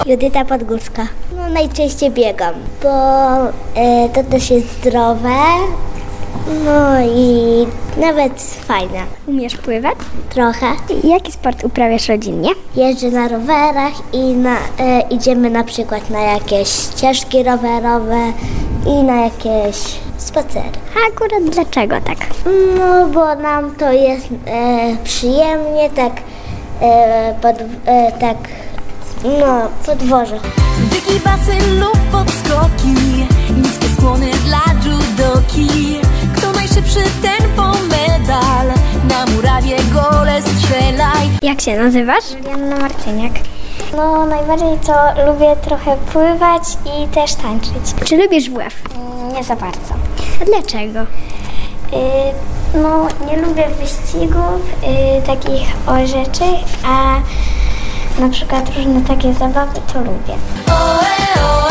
Judyta Podgórska. No najczęściej biegam, bo to też jest zdrowe, no i nawet fajne. Umiesz pływać? Trochę. Jaki sport uprawiasz rodzinnie? Jeżdżę na rowerach i idziemy na przykład na jakieś ścieżki rowerowe i na jakieś spacery. A akurat dlaczego tak? No bo nam to jest przyjemnie, podwoże. Wygibasy lub podskoki, niskie skłony dla judoki. Kto najszybszy, ten po medal, na murawie gole strzelaj. Jak się nazywasz? Janna Martyniak. No najbardziej to lubię trochę pływać i też tańczyć. Czy lubisz WF? Nie za bardzo. A dlaczego? No nie lubię wyścigów takich o rzeczy, a na przykład różne takie zabawy to lubię. Oe, oe.